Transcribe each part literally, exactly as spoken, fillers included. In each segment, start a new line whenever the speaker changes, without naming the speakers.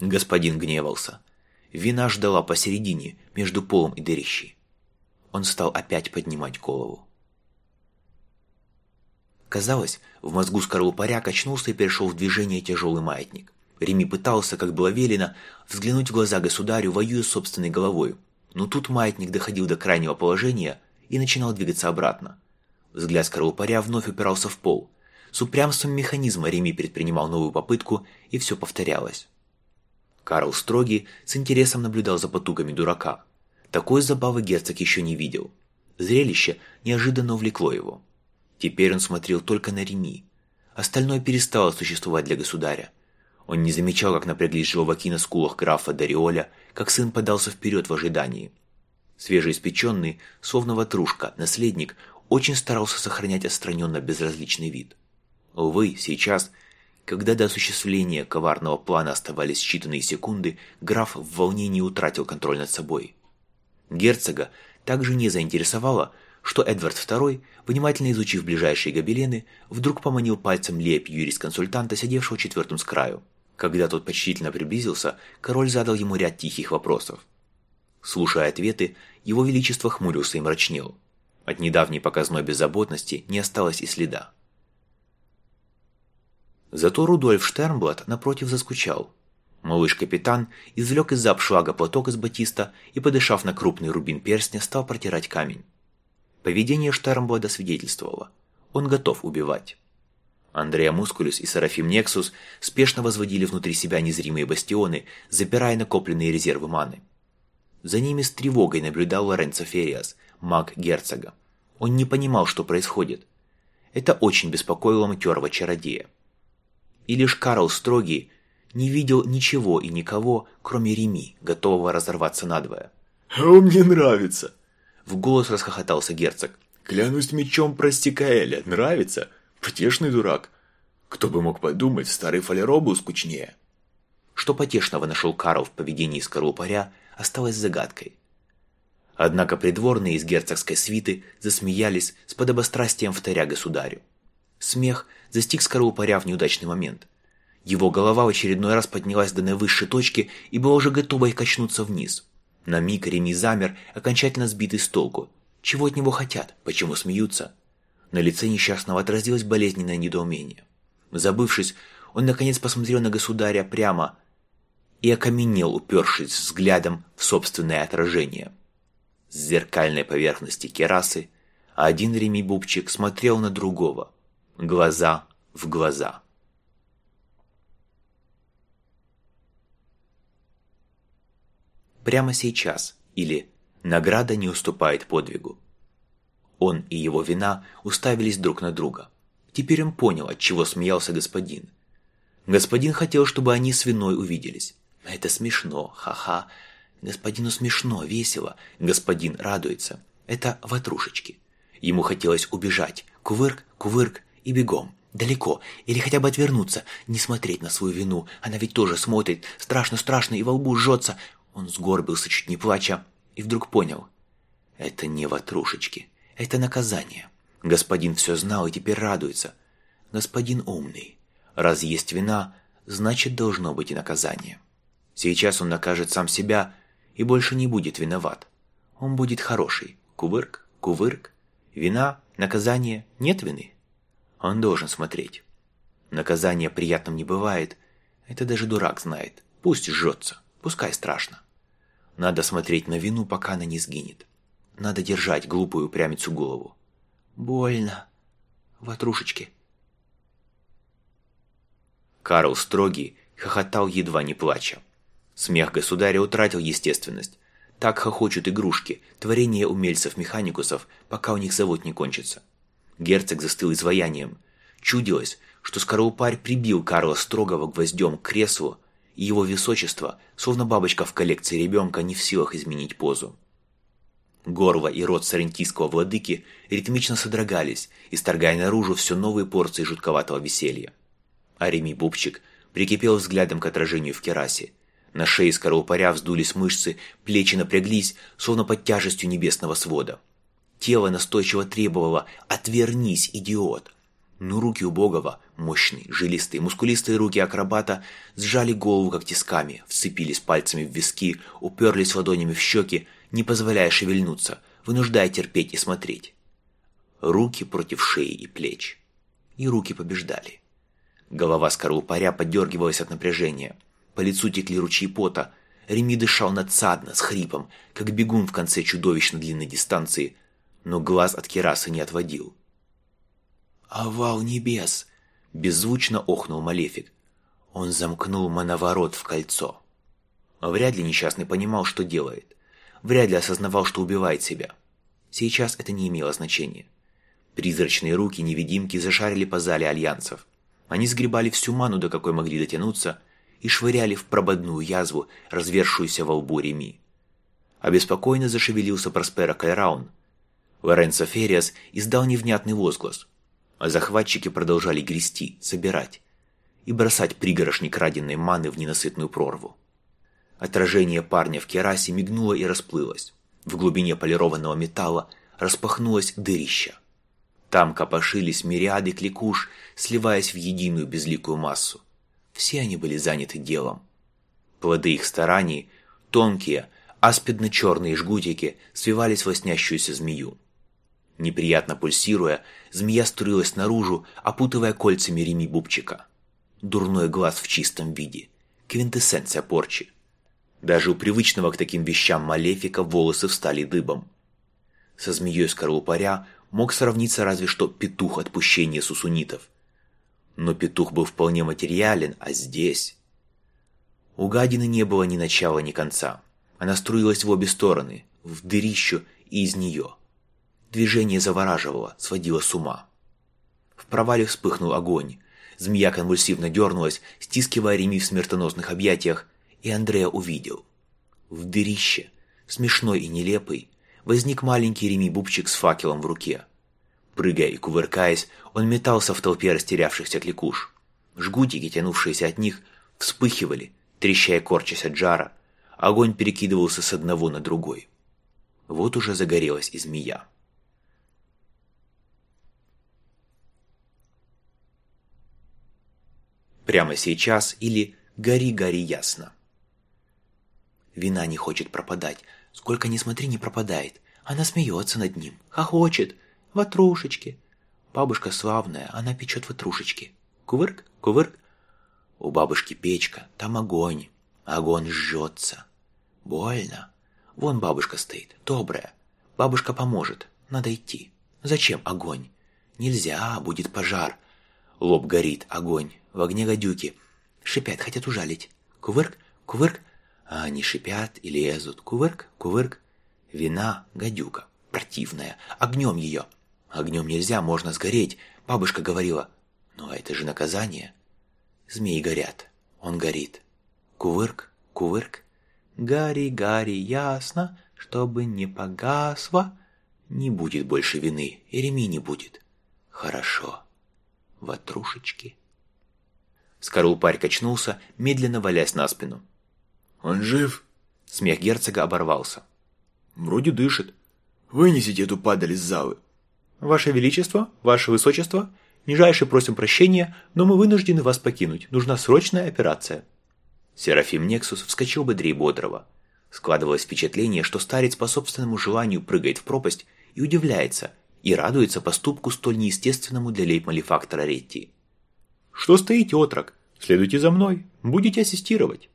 Господин гневался. Вина ждала посередине, между полом и дырищей. Он стал опять поднимать голову. Казалось, в мозгу скорлупаря качнулся и перешел в движение тяжелый маятник. Реми пытался, как было велено, взглянуть в глаза государю, воюя с собственной головой. Но тут маятник доходил до крайнего положения и начинал двигаться обратно. Взгляд скорлупаря вновь упирался в пол. С упрямством механизма Реми предпринимал новую попытку, и все повторялось. Карл Строгий с интересом наблюдал за потугами дурака. Такой забавы герцог еще не видел. Зрелище неожиданно увлекло его. Теперь он смотрел только на Реми. Остальное перестало существовать для государя. Он не замечал, как напряглись желваки на скулах графа Дариоля, как сын подался вперед в ожидании. Свежеиспеченный, словно ватрушка, наследник очень старался сохранять отстраненно безразличный вид. Увы, сейчас, когда до осуществления коварного плана оставались считанные секунды, граф в волнении утратил контроль над собой. Герцога также не заинтересовало, что Эдвард второй, внимательно изучив ближайшие гобелены, вдруг поманил пальцем лепь юрисконсультанта, сидевшего четвертым с краю. Когда тот почтительно приблизился, король задал ему ряд тихих вопросов. Слушая ответы, его величество хмурился и мрачнел. От недавней показной беззаботности не осталось и следа. Зато Рудольф Штернблат напротив заскучал. Малыш-капитан извлек из-за обшлага платок из батиста и, подышав на крупный рубин перстня, стал протирать камень. Поведение Штернблада свидетельствовало. Он готов убивать. Андреа Мускулюс и Серафим Нексус спешно возводили внутри себя незримые бастионы, запирая накопленные резервы маны. За ними с тревогой наблюдал Лоренцо Фериас, маг герцога. Он не понимал, что происходит. Это очень беспокоило матерого чародея. И лишь Карл Строгий не видел ничего и никого, кроме Реми, готового разорваться надвое.
«А он мне нравится!»
В голос расхохотался герцог.
«Клянусь мечом Простикаэля, нравится? Потешный дурак. Кто бы мог подумать, старый Фалеро был скучнее».
Что потешного нашел Карл в поведении скорлупаря, осталось загадкой. Однако придворные из герцогской свиты засмеялись с подобострастием вторя государю. Смех застиг скорлупаря в неудачный момент. Его голова в очередной раз поднялась до наивысшей точки и была уже готова качнуться вниз. На миг Реми замер, окончательно сбитый с толку. Чего от него хотят? Почему смеются? На лице несчастного отразилось болезненное недоумение. Забывшись, он наконец посмотрел на государя прямо и окаменел, упершись взглядом в собственное отражение. С зеркальной поверхности керасы один Реми Бубчик смотрел на другого, глаза в глаза. Прямо сейчас, или награда не уступает подвигу. Он и его вина уставились друг на друга. Теперь он понял, от чего смеялся господин. Господин хотел, чтобы они с виной увиделись. Это смешно, ха-ха. Господину смешно, весело. Господин радуется. Это ватрушечки. Ему хотелось убежать. Кувырк, кувырк и бегом. Далеко. Или хотя бы отвернуться. Не смотреть на свою вину. Она ведь тоже смотрит. Страшно-страшно и во лбу жжется. Он сгорбился, чуть не плача, и вдруг понял. Это не ватрушечки. Это наказание. Господин все знал и теперь радуется. Господин умный. Раз есть вина, значит, должно быть и наказание. Сейчас он накажет сам себя и больше не будет виноват. Он будет хороший. Кувырк, кувырк. Вина, наказание, нет вины. Он должен смотреть. Наказание приятным не бывает. Это даже дурак знает. Пусть жжется. Пускай страшно. Надо смотреть на вину, пока она не сгинет. Надо держать глупую упрямицу голову. Больно. Ватрушечки. Карл Строгий хохотал, едва не плача. Смех государя утратил естественность. Так хохочут игрушки, творения умельцев-механикусов, пока у них завод не кончится. Герцог застыл изваянием. Чудилось, что скорлупарь прибил Карла Строгого гвоздем к креслу, и его высочество, словно бабочка в коллекции ребенка, не в силах изменить позу. Горло и рот сарентийского владыки ритмично содрогались, исторгая наружу все новые порции жутковатого веселья. А Реми Бубчик прикипел взглядом к отражению в керасе. На шее скорлупаря вздулись мышцы, плечи напряглись, словно под тяжестью небесного свода. Тело настойчиво требовало «Отвернись, идиот!». Но руки убогого, мощные, жилистые, мускулистые руки акробата сжали голову как тисками, вцепились пальцами в виски, уперлись ладонями в щеки, не позволяя шевельнуться, вынуждая терпеть и смотреть. Руки против шеи и плеч. И руки побеждали. Голова скорлупаря поддергивалась от напряжения. По лицу текли ручьи пота. Реми дышал надсадно, с хрипом, как бегун в конце чудовищно длинной дистанции, но глаз от кирасы не отводил. «Овал небес!» – беззвучно охнул Малефик. Он замкнул мановорот в кольцо. Вряд ли несчастный понимал, что делает. Вряд ли осознавал, что убивает себя. Сейчас это не имело значения. Призрачные руки-невидимки зашарили по зале альянсов. Они сгребали всю ману, до какой могли дотянуться, и швыряли в прободную язву, развершуюся во лбу Реми. Обеспокоенно зашевелился Проспера Кайраун. Лоренцо Фериас издал невнятный возглас, а захватчики продолжали грести, собирать и бросать пригорошни краденной маны в ненасытную прорву. Отражение парня в керасе мигнуло и расплылось. В глубине полированного металла распахнулось дырище. Там копошились мириады кликуш, сливаясь в единую безликую массу. Все они были заняты делом. Плоды их стараний, тонкие, аспидно-черные жгутики, свивались в лоснящуюся змею. Неприятно пульсируя, змея струилась наружу, опутывая кольцами Реми Бубчика. Дурной глаз в чистом виде. Квинтэссенция порчи. Даже у привычного к таким вещам Малефика волосы встали дыбом. Со змеей скорлупаря мог сравниться разве что петух отпущения сусунитов. Но петух был вполне материален, а здесь... У гадины не было ни начала, ни конца. Она струилась в обе стороны, в дырищу и из нее. Движение завораживало, сводило с ума. В провале вспыхнул огонь. Змея конвульсивно дернулась, стискивая Реми в смертоносных объятиях, и Андреа увидел. В дырище, смешной и нелепый, возник маленький Реми Бубчик с факелом в руке. Прыгая и кувыркаясь, он метался в толпе растерявшихся кликуш. Жгутики, тянувшиеся от них, вспыхивали, трещая и корчась от жара. Огонь перекидывался с одного на другой. Вот уже загорелась и змея. Прямо сейчас или «Гори, гори ясно». Вина не хочет пропадать. Сколько ни смотри, не пропадает. Она смеется над ним, хохочет. Ватрушечки. Бабушка славная, она печет ватрушечки. Кувырк, кувырк. У бабушки печка, там огонь. Огонь жжется. Больно. Вон бабушка стоит, добрая. Бабушка поможет, надо идти. Зачем огонь? Нельзя, будет пожар. Лоб горит, огонь. В огне гадюки. Шипят, хотят ужалить. Кувырк, кувырк. А они шипят и лезут. Кувырк, кувырк. Вина, гадюка. Противная. Огнем ее. Огнем нельзя, можно сгореть. Бабушка говорила. Но это же наказание. Змеи горят. Он горит. Кувырк, кувырк. Гори, гори, ясно, чтобы не погасло. Не будет больше вины. И Реми не будет. Хорошо. Ватрушечки. Скорлупарь качнулся, медленно валясь на спину.
«Он жив?»
Смех герцога оборвался.
«Вроде дышит. Вынесите эту падаль из залы».
«Ваше Величество, Ваше Высочество, нижайше просим прощения, но мы вынуждены вас покинуть. Нужна срочная операция». Серафим Нексус вскочил бодрее бодрого. Складывалось впечатление, что старец по собственному желанию прыгает в пропасть и удивляется, и радуется поступку столь неестественному для лейб-малефактора Ретти. «Что стоите, отрок? Следуйте за мной. Будете ассистировать».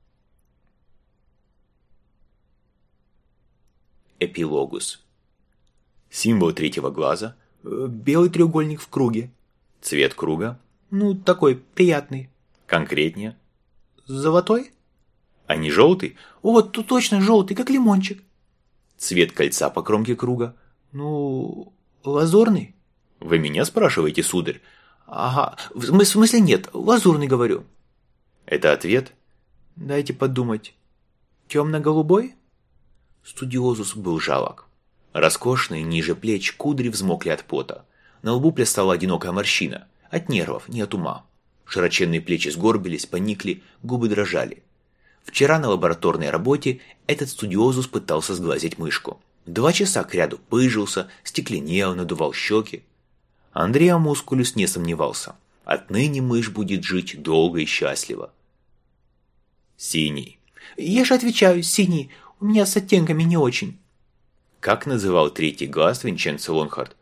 Эпилогус. Символ третьего глаза. Белый треугольник в круге. Цвет круга. Ну, такой приятный. Конкретнее. Золотой? А не желтый? Вот, тут точно желтый, как лимончик. Цвет кольца по кромке круга. Ну, лазурный. Вы меня спрашиваете, сударь? Ага, в смысле нет, лазурный говорю. Это ответ? Дайте подумать. Темно-голубой? Студиозус был жалок. Роскошные, ниже плеч, кудри взмокли от пота. На лбу плясала одинокая морщина. От нервов, не от ума. Широченные плечи сгорбились, поникли, губы дрожали. Вчера на лабораторной работе этот студиозус пытался сглазить мышку. Два часа кряду пыжился, стекленел, надувал щеки. Андреа Мускулюс не сомневался. Отныне мышь будет жить долго и счастливо. Синий.
Я же отвечаю, синий. У меня с оттенками не очень.
Как называл третий глаз Винченцо Лонхард?